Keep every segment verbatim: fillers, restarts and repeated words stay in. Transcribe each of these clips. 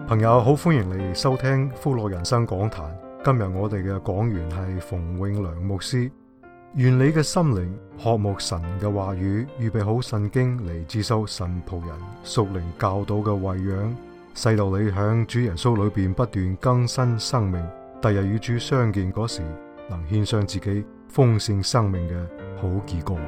朋友好，歡迎你收聽福樂人生講壇。今日我哋嘅講員係馮永良牧師。願你嘅心靈渴慕神嘅話語，預備好聖經嚟接收神僕人屬靈教導嘅餵養，使到你響主耶穌裏邊不斷更新生命，第日與主相見嗰時，能獻上自己豐盛生命嘅好結果。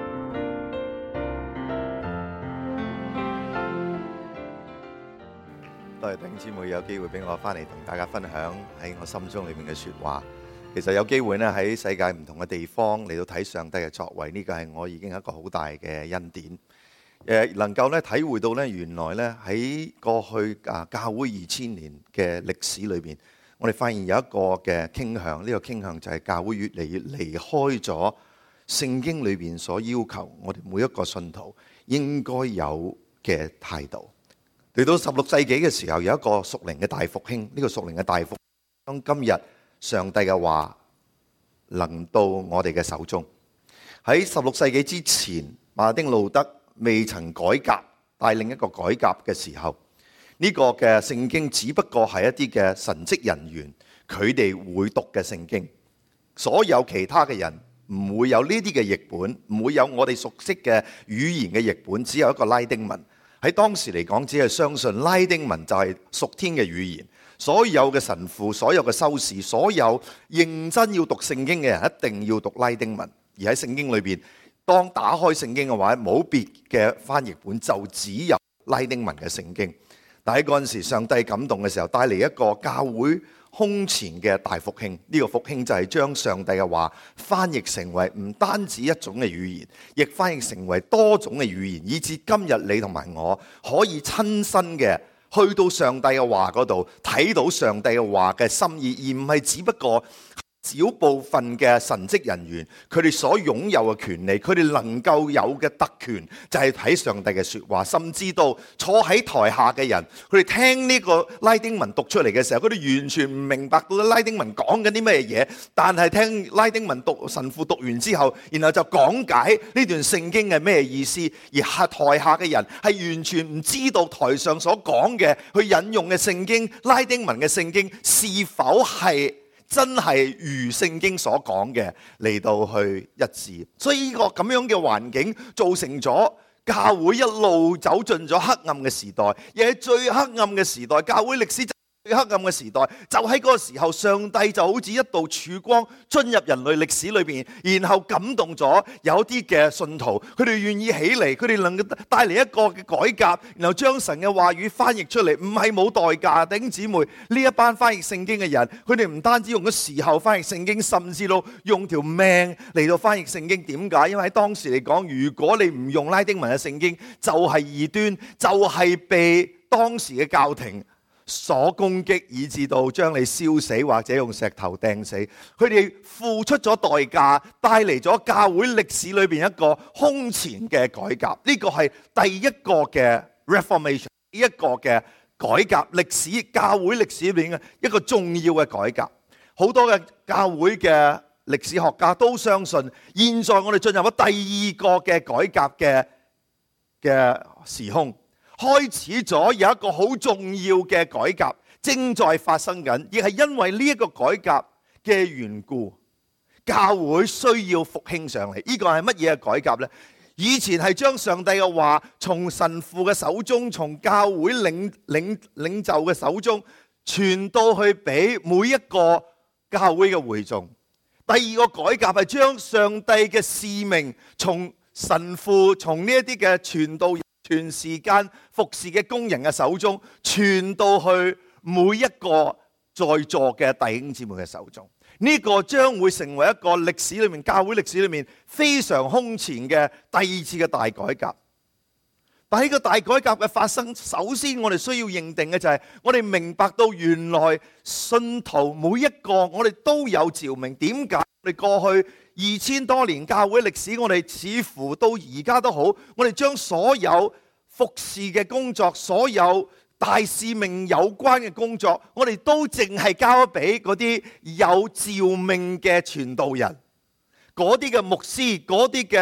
多謝弟兄姊妹有機會俾我翻嚟同大家分享喺我心中裏面嘅說話。其實有機會咧喺世界唔同嘅地方嚟到睇上帝嘅作為，呢個係我已經一個好大嘅恩典。誒，能夠咧體會到咧，原來咧喺過去啊教會二千年嘅歷史裏邊，我哋發現有一個嘅傾向，呢個傾向就係教會越嚟越離開咗聖經裏邊所要求我哋每一個信徒應該有嘅態度。嚟到十六世紀嘅時候，有一個屬靈嘅大復興。呢個屬靈嘅大復興，當今日上帝嘅話臨到我哋嘅手中。喺十六世紀之前，馬丁路德未曾改革，帶領一個改革嘅時候，呢個嘅聖經只不過係一啲嘅神職人員佢哋會讀嘅聖經。所有其他嘅人唔會有呢啲嘅譯本，唔會有我哋熟悉嘅語言嘅譯本，只有一個拉丁文。喺當時嚟講，只係相信拉丁文就係屬天嘅語言。所有嘅神父、所有嘅修士、所有認真要讀聖經嘅人，一定要讀拉丁文。而喺聖經裏邊，當打開聖經嘅話，冇別嘅翻譯本，就只有拉丁文嘅聖經。但喺嗰陣時，上帝感動嘅時候，帶嚟一個教會空前嘅大復興。呢個復興就係將上帝嘅話翻譯成為唔單止一種嘅語言，亦翻譯成為多種嘅語言，以至今日你同埋我可以親身嘅去到上帝嘅話嗰度，睇到上帝嘅話嘅心意，而唔係只不過小部分嘅神職人員佢哋所擁有嘅權利，佢哋能夠有嘅特權就係睇上帝嘅說話。甚至到坐喺台下嘅人，佢哋聽呢個拉丁文讀出嚟嘅時候，佢哋完全唔明白到拉丁文講緊啲咩嘢，但係聽拉丁文讀神父讀完之後，然後就講解呢段聖經係咩意思，而下台下嘅人係完全唔知道台上所講嘅去引用嘅聖經拉丁文嘅聖經是否係真係如聖經所講嘅嚟到去一致。所以呢個咁樣嘅環境造成咗教會一路走進咗黑暗嘅時代，而喺最黑暗嘅時代，教會歷史最黑暗嘅時代，就喺嗰個時候，上帝就好似一道曙光進入人類歷史裏邊，然後感動咗有啲嘅信徒，佢哋願意起嚟，佢哋能夠帶嚟一個嘅改革，然後將神嘅話語翻譯出嚟，唔係冇代價。弟兄姊妹，呢一班翻譯聖經嘅人，佢哋唔單止用咗時候翻譯聖經，甚至到用條命嚟到翻譯聖經。點解？因為喺當時嚟講，如果你唔用拉丁文嘅聖經，就係異端，就係被當時嘅教廷所攻擊，以致到將你燒死或者用石頭掟死。佢哋付出咗代價，帶嚟咗教會歷史裏邊一個空前嘅改革。呢個係第一個嘅 Reformation， 一個嘅改革歷史，教會歷史裏邊嘅一個重要嘅改革。好多嘅教會嘅歷史學家都相信，現在我哋進入咗第二個嘅改革嘅嘅時空。開始咗有一個好重要嘅改革正在發生緊，亦係因為呢一個改革嘅緣故，教會需要復興上嚟。呢個係乜嘢嘅改革呢？以前係將上帝嘅話從神父嘅手中，從教會領領領袖嘅手中傳到去俾每一個教會嘅會眾。第二個改革係將上帝嘅使命從神父，從呢一啲嘅傳道人全時間服侍嘅工人嘅手中，傳到去每一個在座嘅弟兄姊妹嘅手中。呢個將會成為一個歷史裏面，教會歷史裏面非常空前嘅第二次嘅大改革。但係呢個大改革嘅發生，首先我哋需要認定嘅就係，我哋明白到原來信徒每一個我哋都有召命。點解我哋過去二千多年教會歷史，我哋似乎到而家都好，我哋將所有服侍嘅工作，所有大使命有關嘅工作，我哋都淨係交俾嗰啲有召命嘅傳道人，嗰啲嘅牧師，嗰啲嘅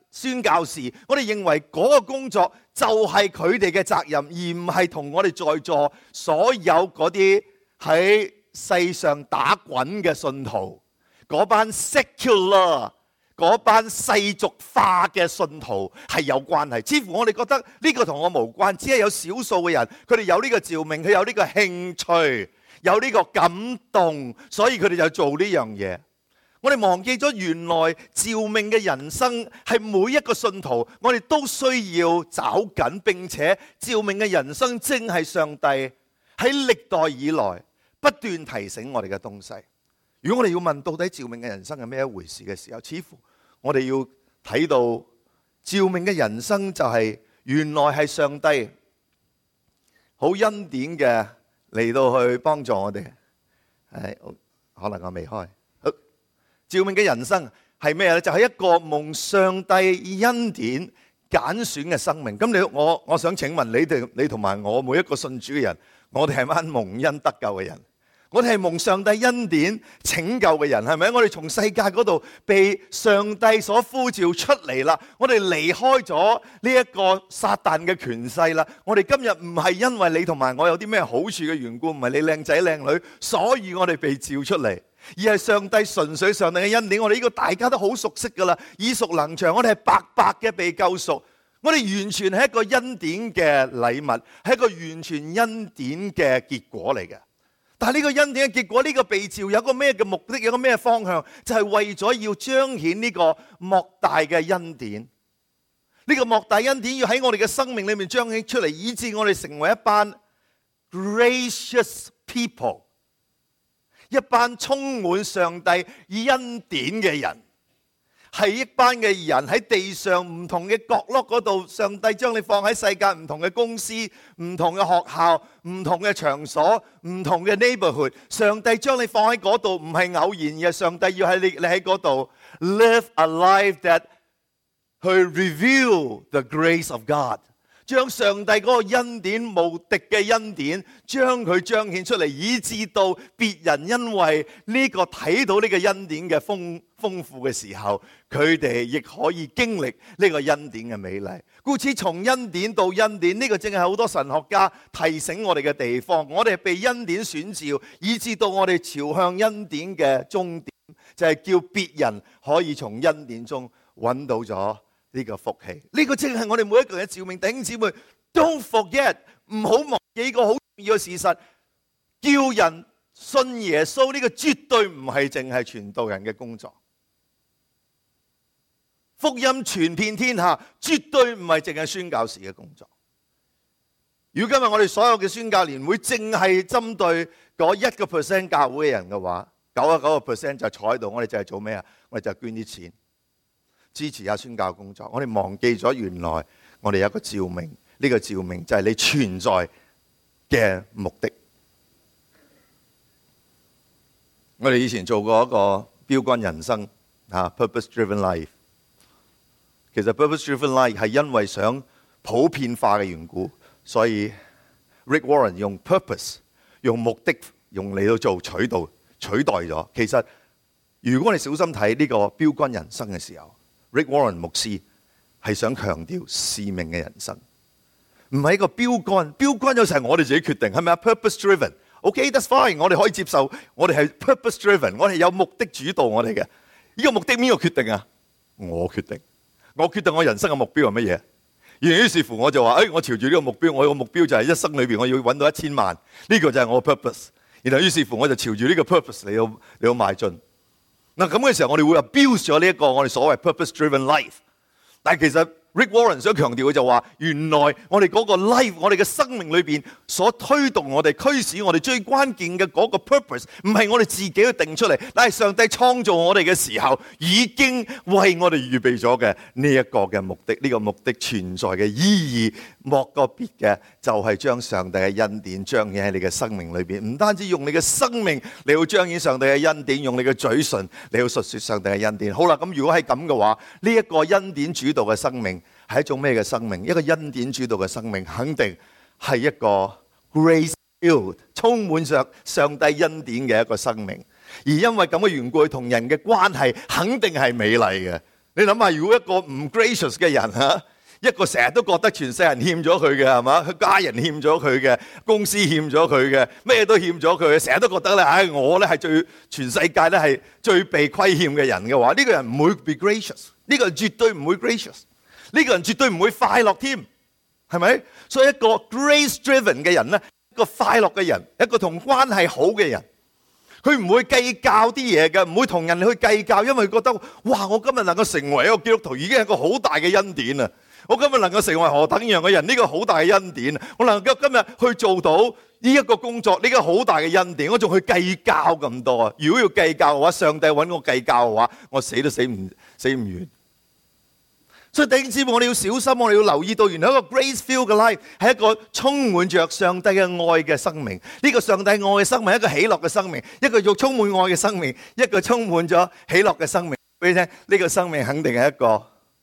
宣教士，我哋認為嗰個工作就係佢哋嘅責任，而唔係同我哋在座所有嗰啲喺世上打滾嘅信徒，嗰班 secular 嗰班世俗化嘅信徒係有關係。似乎我哋覺得呢個同我無關，只係有少數嘅人，佢哋有呢個召命，佢有呢個興趣，有呢個感動，所以佢哋就做呢樣嘢。我哋忘記咗原來召命嘅人生係每一個信徒，我哋都需要找緊，並且召命嘅人生正係上帝喺歷代以來不斷提醒我哋嘅東西。如果我哋要問到底召命嘅人生係咩一回事嘅時候，似乎我哋要睇到召命嘅人生就係原來係上帝好恩典嘅嚟到去幫助我哋。係可能我未開。召命嘅人生係咩咧？就係一個蒙上帝恩典揀選嘅生命。咁你我我想請問你哋，你同埋我每一個信主嘅人，我哋係咪蒙恩得救嘅人？我哋係蒙上帝恩典拯救嘅人，係咪？我哋從世界嗰度被上帝所呼召出嚟啦，我哋離開咗呢一個撒旦嘅權勢啦。我哋今日唔係因為你同埋我有啲咩好處嘅緣故，唔係你靚仔靚女，所以我哋被召出嚟，而係上帝純粹上帝嘅恩典。我哋呢個大家都好熟悉噶啦，耳熟能詳。我哋係白白嘅被救贖，我哋完全係一個恩典嘅禮物，係一個完全恩典嘅結果嚟嘅。但係呢個恩典嘅結果，呢個被召有個咩嘅目的，有個咩方向，就係為咗要彰顯呢個莫大嘅恩典。呢個莫大恩典要喺我哋嘅生命裏面彰顯出嚟，以致我哋成為一班 gracious people， 一班充滿上帝恩典嘅人。係一班嘅人喺地上唔同嘅角落嗰度，上帝將你放喺世界唔同嘅公司、唔同嘅學校、唔同嘅場所、唔同嘅 neighborhood， 上帝將你放喺嗰度唔係偶然嘅，上帝要喺你你喺嗰度 live a life that 去 reveal the grace of God， 將上帝嗰個恩典無敵嘅恩典，將佢彰顯出嚟，以致到別人因為呢個睇到呢個恩典嘅豐豐富嘅時候，佢哋亦可以經歷呢個恩典嘅美麗。故此從恩典到恩典，呢個正係好多神學家提醒我哋嘅地方。我哋係被恩典選召，以致到我哋朝向恩典嘅終點，就係叫別人可以從恩典中揾到咗呢個福氣。呢個正係我哋每一個人嘅召命。弟兄姊妹 ，Don't forget， 唔好忘記一個好重要嘅事實，叫人信耶穌呢個絕對唔係淨係傳道人嘅工作。福音傳遍天下，絕對唔係淨係宣教士嘅工作。如果今日我哋所有嘅宣教年會淨係針對嗰一個 percent 教會嘅人嘅話，九十九個 percent 就坐喺度，我哋就係做咩啊？我哋就係捐啲錢，支持下宣教工作。我哋忘記咗原來我哋有一個召命，呢個召命就係你存在嘅目的。我哋以前做過一個標杆人生啊 ，purpose-driven life。其實 purpose-driven life 係因為想普遍化嘅緣故，所以 Rick Warren 用 purpose 用目的用嚟到做取代取代咗。其實如果你小心睇呢個標杆人生嘅時候， Rick Warren 牧師係想強調使命嘅人生，唔係一個標杆。標杆有時係我哋自己決定，係咪啊 ？purpose-driven，OK，that's fine， 我哋可以接受，我哋係 purpose-driven， 我哋有目的主導我哋嘅。呢個目的邊個決定啊？我決定。我決定我人生嘅目標係乜嘢，於是乎我就話：誒，我朝住呢個目標，我個目標就係一生裏邊我要揾到一千萬，呢個就係我嘅 purpose。然後於是乎我就朝住呢個 purpose 嚟到嚟到邁進。嗱，咁嘅時候我哋會話 build 咗呢一個我哋所謂 purpose-driven life。但係其實 Rick Warren 想強調嘅就話，原來我哋嗰個 life， 我哋嘅生命裏邊所推動我哋、驅使我哋最關鍵嘅嗰個 purpose， 唔係我哋自己去定出嚟，但係上帝創造我哋嘅時候，已經為我哋預備咗嘅呢一個嘅目的。呢個目的存在嘅意義，莫個別嘅就係將上帝嘅恩典彰顯喺你嘅生命裏邊。唔單止用你嘅生命嚟到彰顯上帝嘅恩典，用你嘅嘴唇嚟到述說上帝嘅恩典。好啦，咁如果係咁嘅話，呢一個恩典主導嘅生命係一種咩嘅生命？一個恩典主導嘅生命，肯定係一個 grace-filled 充滿上上帝恩典嘅一個生命。而因為咁嘅緣故，同人嘅關係肯定係美麗嘅。 你諗下，如果一個唔 gracious 嘅人嚇，一個成日都覺得全世界人欠咗佢嘅係嘛，佢家人欠咗佢嘅，公司欠咗佢嘅，咩都欠咗佢嘅，成日都覺得咧，唉，我咧係最全世界咧係最被虧欠嘅人嘅話，呢個人唔會 be gracious，呢個人絕對唔會 gracious，呢個人絕對唔會快樂添，係咪？所以一個 grace-driven 嘅人咧，一個快樂嘅人，一個同關係好嘅人。佢唔會計較啲嘢嘅，唔會同人去計較，因為佢覺得哇，我今日能夠成為一個基督徒已經係一個好大嘅恩典啊！我今日能夠成為何等樣嘅人，呢個好大嘅恩典啊！我能夠今日去做到呢一個工作，呢個好大嘅恩典，我仲去計較咁多啊！如果要計較嘅話，上帝揾我計較嘅話，我死都死唔死唔完。所以弟兄姊妹，我哋要小心，我哋要留意到，原來一個 grace-filled 嘅 life 係一個充滿着上帝嘅愛嘅生命。呢個上帝愛嘅生命，一個喜樂嘅生命，一個又充滿愛嘅生命，一個充滿咗喜樂嘅生命。俾你聽，呢個生命肯定係一個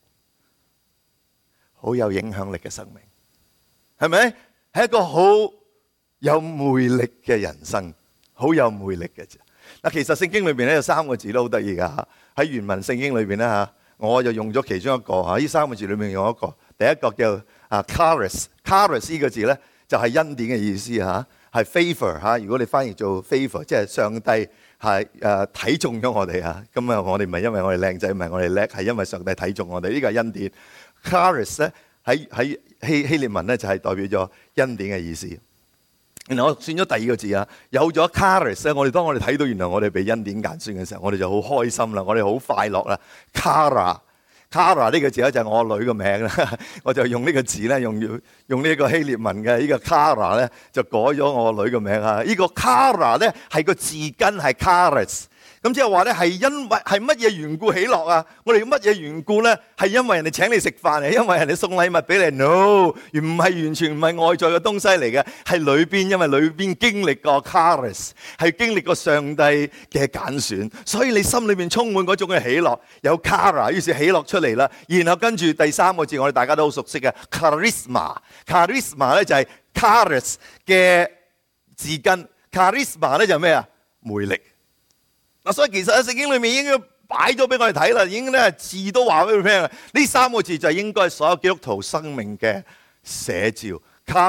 好有影響力嘅生命，係咪？係一個好有魅力嘅人生，好有魅力嘅啫。嗱，其實聖經裏邊咧有三個字都好得意噶吓，喺原文聖經裏邊咧吓。我就用咗其中一個嚇，呢三個字裏面用一個，第一個叫啊 charis，charis 呢個字咧就係恩典嘅意思嚇，係 favor 嚇。如果你翻譯做 favor，即係上帝係誒睇中咗我哋嚇。咁啊，我哋唔係因為我哋靚仔，唔係我哋叻，係因為上帝睇中我哋。呢個係恩典。charis 咧喺喺希希臘文咧就係代表咗恩典嘅意思。然後我選咗第二個字啊，有咗 charis 咧，我哋當我哋睇到原來我哋被恩典揀選嘅時候，我哋就好開心啦，我哋好快樂啦。Kara，Kara 呢個字咧就係我女嘅名啦，我就用呢個字咧，用用呢個希臘文嘅呢個 Kara 咧，就改咗我女嘅名啊。呢個 Kara 咧係個字根係 charis。咁即係話咧，係因為係乜嘢緣故喜樂啊？我哋乜嘢緣故咧？係因為人哋請你食飯，係因為人哋送禮物俾你 ？No， 而唔係完全唔係外在嘅東西嚟嘅，係裏邊，因為裏邊經歷過 charis， 係經歷過上帝嘅揀選，所以你心裏邊充滿嗰種嘅喜樂，有 chara， 於是喜樂出嚟啦。然後跟住第三個字，我哋大家都好熟悉嘅 charisma，charisma 咧就係 charis 嘅字根 ，charisma 咧就係咩啊？魅力。嗱，所以其實喺聖經裏面已經擺咗俾我哋睇啦，已經咧字都話俾佢聽啦。呢三個字就係應該係所有基督徒生命嘅寫照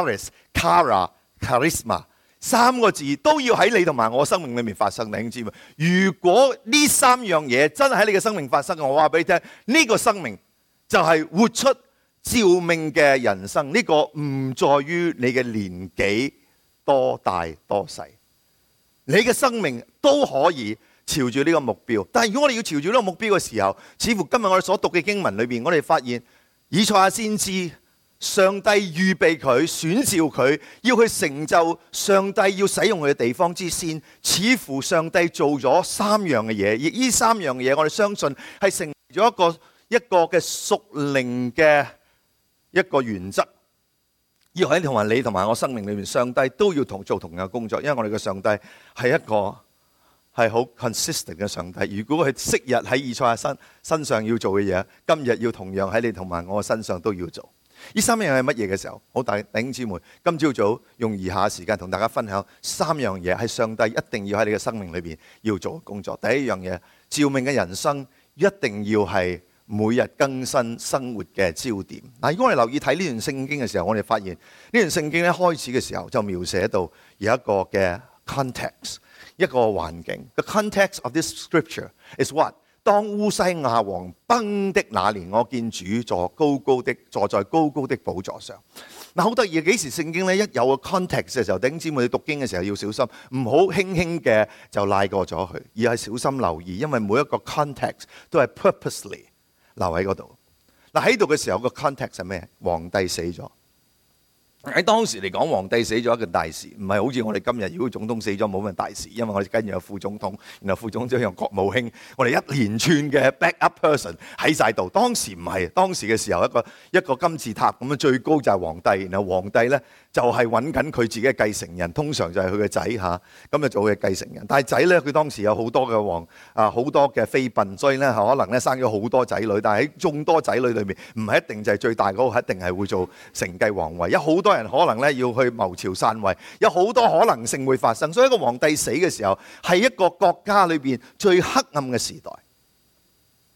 ，charis、chara、charisma 三個字都要喺你同埋我生命裏面發生。弟兄姊妹，如果呢三樣嘢真係喺你嘅生命發生，我話俾你聽，呢個生命就係活出召命嘅人生。呢個唔在於你嘅年紀多大多細，你嘅生命都可以朝住呢個目標，但係如果我哋要朝住呢個目標嘅時候，似乎今日我哋所讀嘅經文裏邊，我哋發現以賽亞先知，上帝預備佢、選召佢，要去成就上帝要使用佢嘅地方之先，似乎上帝做咗三樣嘅嘢，而呢三樣嘢我哋相信係成咗一個一個嘅屬靈嘅一個原則，要喺同埋你同埋我生命裏面，上帝都要同做同樣嘅工作，因為我哋嘅上帝係一個係好 consistent 嘅上帝。如果佢昔日喺以賽亞身身上要做嘅嘢，今日要同樣喺你同埋我身上都要做。呢三樣係乜嘢嘅時候？好，大弟兄姊妹，今朝早用以下時間同大家分享三樣嘢係上帝一定要喺你嘅生命裏邊要做嘅工作。第一樣嘢，召命嘅人生一定要係每日更新生活嘅焦點。嗱，如果我哋留意睇呢段聖經嘅時候，我哋發現呢段聖經咧開始嘅時候就描寫到有一個嘅 context。一個環境 ，the context of this scripture is what？ 當烏西亞王崩的那年，我見主坐高高的，坐在高高的寶座上。嗱，好得意，幾時聖經咧一有個 context 嘅時候，弟兄姊妹你讀經嘅時候要小心，唔好輕輕嘅就賴過咗佢，而係小心留意，因為每一個 context 都係 purposely 留喺嗰度。嗱，喺度嘅時候個 context 係咩？皇帝死咗。喺當時嚟講，皇帝死咗一件大事，唔係好似我哋今日如果總統死咗冇乜大事，因為我哋跟住有副總統，然後副總統有國務卿，我哋一連串嘅 backup person 喺晒度。當時唔係，當時嘅時候一個一個金字塔咁樣，最高就係皇帝，然後皇帝咧就係揾緊佢自己嘅繼承人，通常就係佢嘅仔嚇，咁就做佢繼承人。但係仔咧，佢當時有好多嘅王啊，好多嘅妃嬪，所以咧可能咧生咗好多仔女，但係喺眾多仔女裏面，唔係一定就係最大嗰個，一定係會做承繼皇位。有好多人可能咧要去謀朝篡位，有好多可能性會發生。所以一個皇帝死嘅時候，係一個國家裏邊最黑暗嘅時代。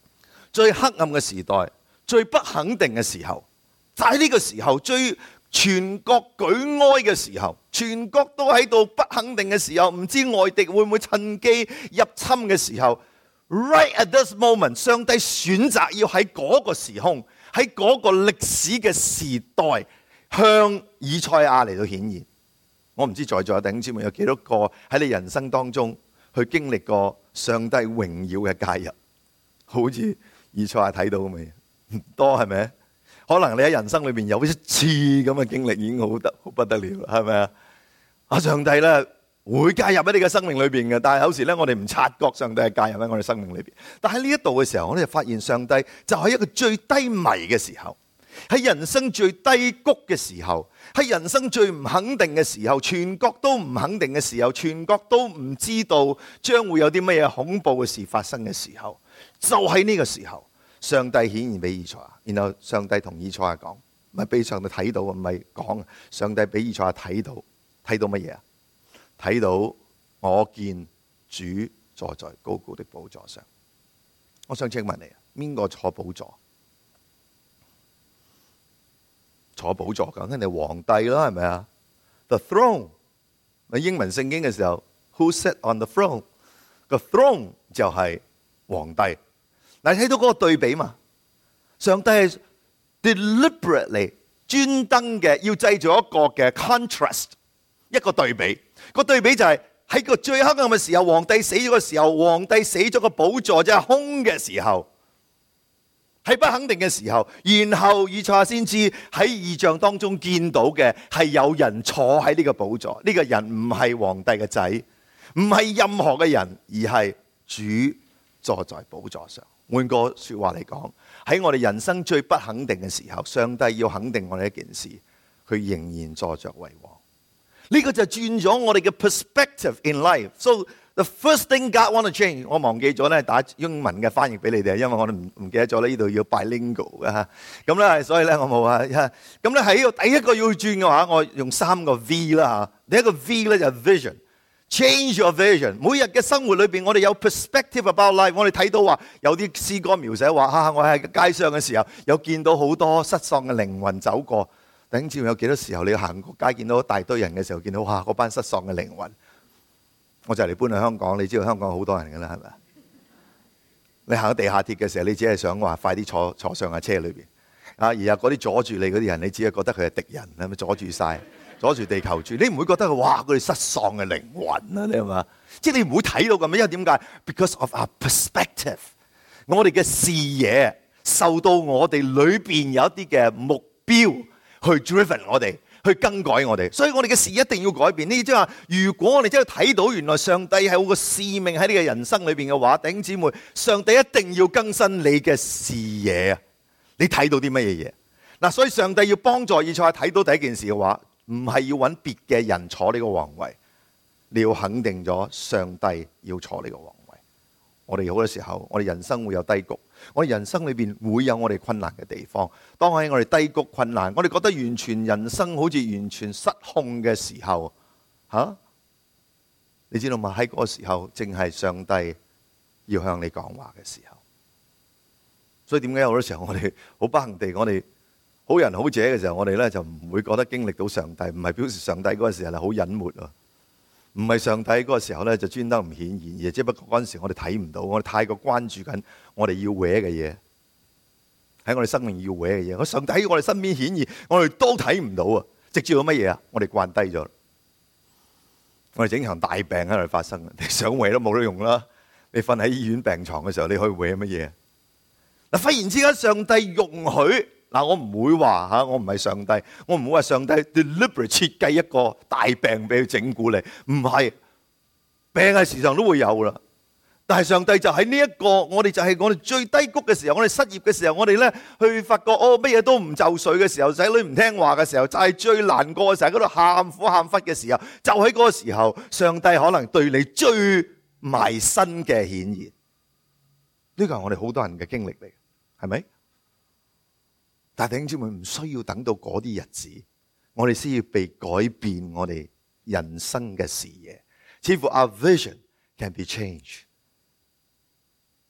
最黑暗嘅時代、最不肯定嘅時候，就喺呢個時候，最全國舉哀嘅時候，全國都喺度不肯定嘅時候，唔知外敵會唔會趁機入侵嘅時候 ，right at this moment， 上帝選擇要喺嗰個時空，喺嗰個歷史嘅時代，向以賽亞嚟到顯現。我唔知在座嘅弟兄姊妹有幾多個喺你人生當中去經歷過上帝榮耀嘅介入，好似以賽亞睇到咁嘅嘢，唔多係咪？可能你喺人生裏邊有一次咁嘅經歷已經好得好不得了，係咪啊？啊，上帝咧會介入喺你嘅生命裏邊嘅，但係有時咧我哋唔察覺上帝係介入喺我哋生命裏邊。但喺呢一度嘅時候，我哋就發現上帝就喺一個最低迷嘅時候，喺人生最低谷嘅時候，喺人生最唔肯定嘅時候，全國都唔肯定嘅時候，全國都唔知道將會有啲乜嘢恐怖嘅事發生嘅時候，就喺呢個時候，上帝顯現俾以賽亞，然後上帝同以賽亞講，唔係俾上帝睇到，唔係講，上帝俾以賽亞睇到，睇到乜嘢啊？睇到我見主坐在高高的寶座上。我想請問你啊，邊個坐寶座？坐寶座梗係你皇帝啦，係咪啊 ？The throne。喺英文聖經嘅時候 ，Who sat on the throne？ 個 throne 就係皇帝。嗱，你睇到嗰個對比嘛？上帝係 deliberately 專登嘅，要製造一個嘅 contrast， 一個對比。個對比就係喺個最黑暗嘅時候，皇帝死咗嘅時候，皇帝死咗個寶座即係空嘅時候。喺不肯定嘅時候，然後以賽亞先知喺異象當中見到嘅係有人坐喺呢個寶座，呢個人唔係皇帝嘅仔，唔係任何嘅人，而係主坐在寶座上。換個說話嚟講，喺我哋人生最不肯定嘅時候，上帝要肯定我哋一件事，佢仍然坐着為王。呢個就轉咗我哋嘅 perspective in life。So the first thing God want to change， 我忘記咗咧打英文嘅翻譯俾你哋，因為我哋唔唔記得咗咧，呢度要 bilingual 嘅嚇。咁咧，所以咧我冇啊。咁咧喺呢個第一個要轉嘅話，我用三個 V 啦嚇。第一個 V 咧就係 vision，change your vision。每日嘅生活裏邊，我哋有 perspective about life。我哋睇到話有啲詩歌描寫話嚇，我喺街上嘅時候，有見到好多失喪嘅靈魂走過。弟兄姊妹，有幾多時候你行過街見到一大堆人嘅時候，見到哇嗰班失喪嘅靈魂？我就嚟搬去香港，你知道香港好多人㗎啦，係咪？你行到地下鐵嘅時候，你只係想話快啲坐坐上架車裏邊啊！而家嗰啲阻住你嗰啲人，你只係覺得佢係敵人，係咪阻住晒，阻住地球轉？你唔會覺得佢哇佢哋失喪嘅靈魂啊？你係嘛？即係你唔會睇到咁樣，因為點解 ？Because of our perspective， 我哋嘅視野受到我哋裏邊有一啲嘅目標去 driven 我哋，去更改我哋，所以我哋嘅視野一定要改變。呢即係話，如果我哋真係睇到原來上帝係有個使命喺你嘅人生裏邊嘅話，弟兄姊妹，上帝一定要更新你嘅視野啊！你睇到啲乜嘢嘢？嗱，所以上帝要幫助以賽亞睇到第一件事嘅話，唔係要揾別嘅人坐呢個皇位，你要肯定咗上帝要坐呢個皇位。我哋好多時候，我哋人生會有低谷。我哋人生裏邊會有我哋困難嘅地方，當喺我哋低谷困難，我哋覺得完全人生好似完全失控嘅時候，吓、啊，你知道嘛？喺嗰個時候，正係上帝要向你講話嘅時候。所以點解好多時候我哋好不幸地，我哋好人好者嘅時候，我哋咧就唔會覺得經歷到上帝，唔係表示上帝嗰個時候係好隱瞞啊。唔係上帝嗰個時候咧，就專登唔顯現，而只不過嗰陣時我哋睇唔到，我哋太過關注緊我哋要搲嘅嘢，喺我哋生命要搲嘅嘢。我上帝喺我哋身邊顯現，我哋都睇唔到啊！直至到乜嘢啊？我哋慣低咗，我哋整場大病喺度發生，你想搲都冇得用啦！你瞓喺醫院病床嘅時候，你可以搲乜嘢？嗱，忽然之間上帝容許。嗱，我唔會話嚇，我唔係上帝，我唔會話上帝 deliberate 設計一個大病俾佢整蠱你，唔係，病係時常都會有啦。但係上帝就喺呢一個，我哋就係我哋最低谷嘅時候，我哋失業嘅時候，我哋咧去發覺哦，乜嘢都唔就緒嘅時候，仔女唔聽話嘅時候，就係最難過嘅時候，喺嗰度喊苦喊忽嘅時候，就喺嗰個時候，上帝可能對你最埋身嘅顯現。呢個係我哋好多人嘅經歷嚟，係咪？但係弟兄姊妹，唔需要等到嗰啲日子，我哋先要被改變我哋人生嘅視野。似乎 our vision can be changed。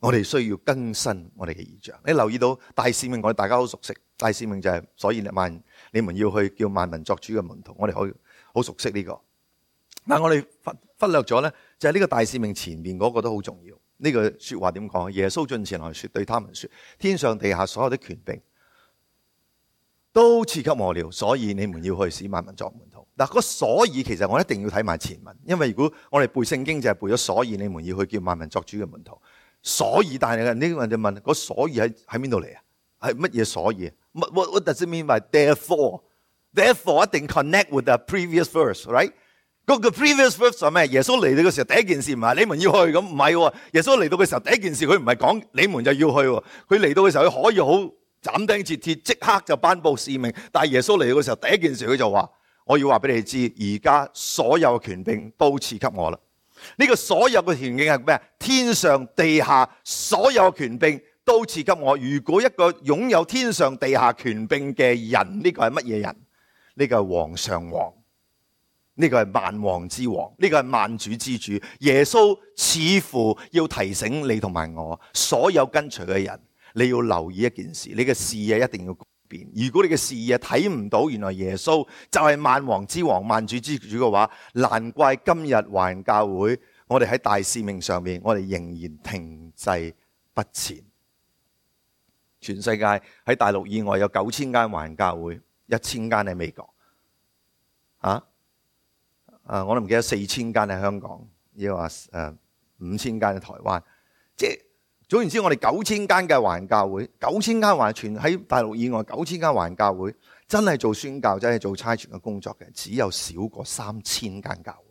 我哋需要更新我哋嘅異象。你留意到大使命，我哋大家好熟悉。大使命就係、是、所以萬你們要去叫萬民作主嘅門徒，我哋可以好熟悉呢、這個。但係我哋忽忽略咗咧，就係、是、呢個大使命前面嗰個都好重要。呢、這個說話點講？耶穌進前來說，對他們說：天上地下所有的權柄都賜給我了，所以你們要去使萬民作門徒。嗱，嗰所以其實我一定要睇埋前文，因為如果我哋背聖經就係背咗所以你們要去叫萬民作主嘅門徒。所以但係呢個人就問：嗰所以喺喺邊度嚟啊？係乜嘢所以 ？What what does it mean by therefore? Therefore 一定 connect with the previous verse, right？嗰個 previous verse 係咩？耶穌嚟到嘅時候，第一件事唔係你們要去咁，唔係喎。耶穌嚟到嘅時候，第一件事佢唔係講你們就要去喎。佢嚟到嘅時候，佢可以好斬釘截鐵，即刻就頒布使命。但係耶穌嚟到嘅時候，第一件事佢就話：我要話俾你知，而家所有嘅權柄都賜給我啦。呢個所有嘅權柄係咩？天上地下所有嘅權柄都賜給我。如果一個擁有天上地下權柄嘅人，呢個係乜嘢人？呢個係王上王。呢個係萬王之王，呢個係萬主之主。耶穌似乎要提醒你同埋我，所有跟隨嘅人，你要留意一件事，你嘅視野一定要改變。如果你嘅視野睇唔到，原來耶穌就係萬王之王、萬主之主嘅話，難怪今日華人教會，我哋喺大使命上面，我哋仍然停滯不前。全世界喺大陸以外有九千間華人教會，一千間喺美國，啊？啊！我都唔記得四千間喺香港，亦話誒五千間喺台灣。即係總言之，我哋九千間嘅華人教會，九千間華人全喺大陸以外九千間華人教會，真係做宣教、真係做差傳嘅工作嘅，只有少過三千間教會。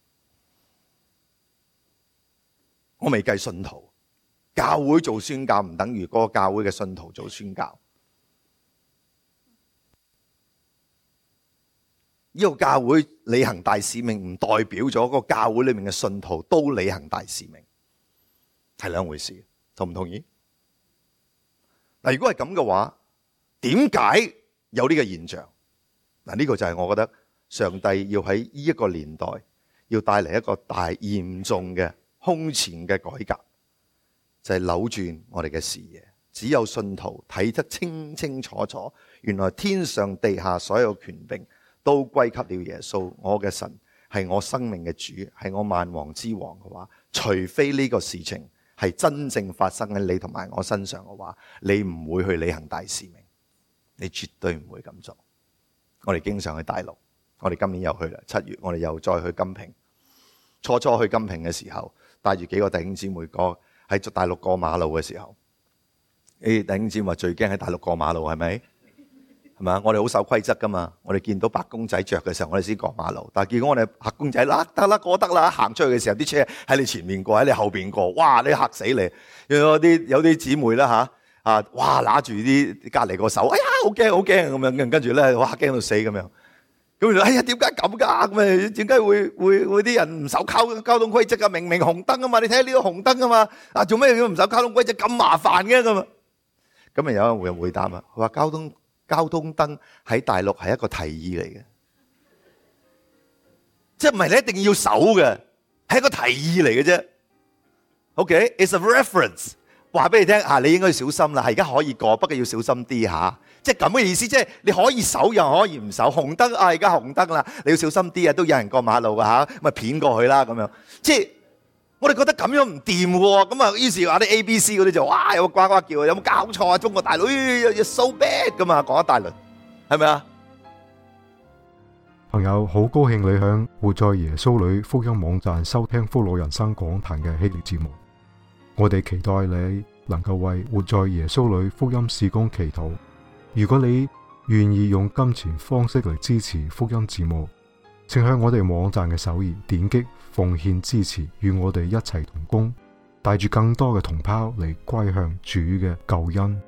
我未計信徒，教會做宣教唔等於嗰個教會嘅信徒做宣教。呢個教會履行大使命唔代表咗嗰個教會裏面嘅信徒都履行大使命，係兩回事，同唔同意？嗱，如果係咁嘅話，點解有呢個現象？嗱，呢個就係我覺得上帝要喺呢一個年代要帶嚟一個大嚴重嘅空前嘅改革，就係扭轉我哋嘅視野。只有信徒睇得清清楚楚，原來天上地下所有權柄都歸給了耶穌，我嘅神係我生命嘅主，係我萬王之王嘅話，除非呢個事情係真正發生喺你同埋我身上嘅話，你唔會去履行大使命，你絕對唔會咁做。我哋經常去大陸，我哋今年又去啦，七月我哋又再去金瓶。初初去金瓶嘅時候，帶住幾個弟兄姊妹過喺大陸過馬路嘅時候，誒，弟兄姊妹話最驚喺大陸過馬路，係咪？係嘛？我哋好守規則噶嘛。我哋見到白公仔着嘅時候，我哋先過馬路。但係結果我哋黑公仔啦，得啦，過得啦。行出去嘅時候，啲車喺你前面過，喺你後邊過，哇！你嚇死你。有啲有啲姊妹啦吓，啊，哇！揦住啲隔離個手，哎呀，好驚好驚咁樣。跟住咧，哇，驚到死咁樣。咁就哎呀，點解咁㗎？咁啊，點解會會會啲人唔守交交通規則啊？明明紅燈啊嘛，你睇下呢個紅燈啊嘛，啊做咩要唔守交通規則咁麻煩嘅咁啊？咁啊有人會回答啊，佢話交通。交通燈喺大陸係一個提議嚟嘅，即係唔係你一定要守嘅，係一個提議嚟嘅啫。OK，it's a reference， 話俾你聽啊，你應該要小心啦。係而家可以過，不過要小心啲吓。即係咁嘅意思，即係你可以守又可以唔守。紅燈啊，而家紅燈啦，你要小心啲啊，都有人過馬路噶吓，咪騙過去啦咁樣。即係我哋覺得咁樣唔掂喎，咁啊，於是話啲 A B C 嗰啲就哇有個呱呱叫，有冇搞錯啊？中國大陸，you're so bad 噶嘛，講一大輪，係咪啊？ 朋友，好高興你響活在耶穌裏福音網站收聽福樂人生講壇嘅系列節目。我哋期待你能夠為活在耶穌裏福音事工祈禱。如果你願意用金錢方式嚟支持福音節目，請向我哋網站嘅首頁點擊奉獻支持，與我哋一齊同工，帶住更多嘅同胞嚟歸向主嘅救恩。